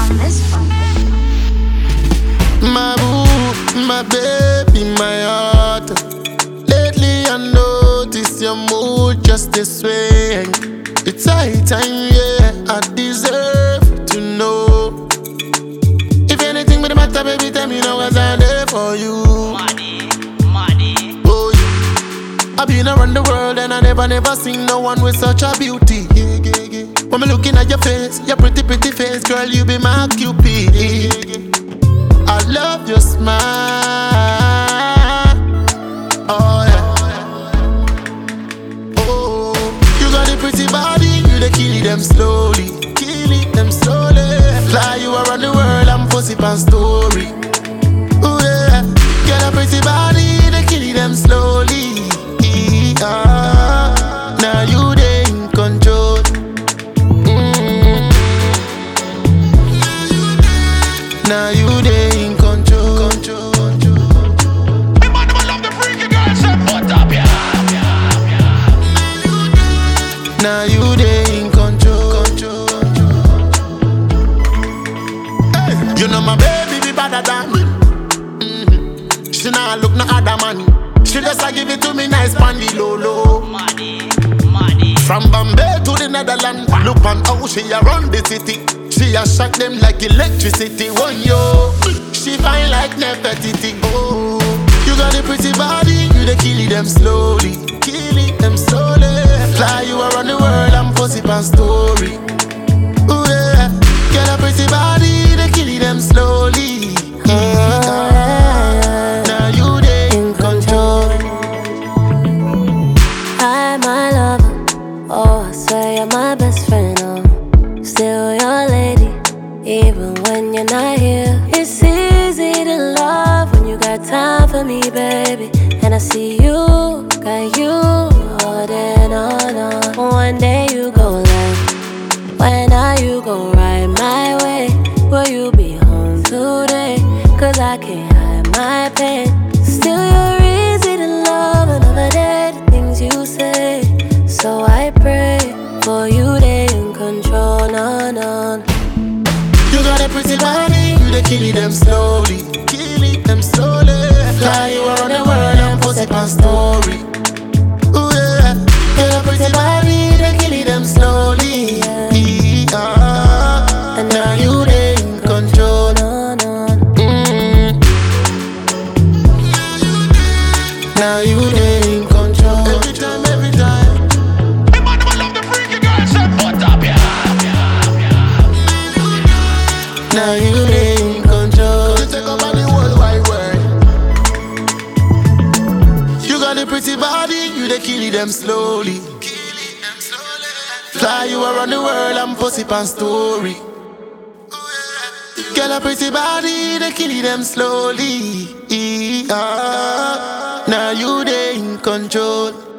My boo, my baby, my heart. Lately I notice your mood just this way. It's high time, yeah, I deserve to know. If anything but the matter, baby, tell me now, 'cause I'm there for you. Oh, yeah. I've been around the world and I never seen no one with such a beauty. When I'm looking at your face, your pretty face, girl, you be my cupid. I love your smile. Oh yeah. Oh, you got a pretty body, you dey kill them slowly, Fly you around the world, I'm pussy pan story. Oh yeah, get a pretty body, you dey kill them slowly. Now you dey in control. Now you dey in control. Now you dey in control. Hey, you know my baby be better than me. She nah look no other money. She just a give it to me nice pandy low. From Bombay to the Netherlands, look on how she a run the city. She a shock them like electricity. One yo, she fine like Nefertiti. Oh, you got a pretty body, you dey kill them slowly. Fly you around the world, I'm pussy pan story. Oh yeah, get a pretty body, they kill them slowly. Now you dey in control. Hi, my lover. Oh, I swear you're my best friend. I'm still your lady, even when you're not here. It's easy to love when you got time for me, baby. And I see you, got you holding on. One day you go left, when are you go right my way? Will you be home today? 'Cause I can't hide my pain. Still you're easy to love, another day the things you say. So I pray for you, they in control, no. You got a pretty body, you dey kill them slowly. Fly you around the world, I'm pussy pan story. Ooh yeah, get a pretty body, they kill them slowly. And now you dey in control. Now you dey in control. Every time. Now you dey in control. You take over the whole wide world. You got a pretty body, you dey kill them slowly. Fly you around the world, I'm pussy pan story. Get a pretty body, they kill them slowly. Now you dey in control.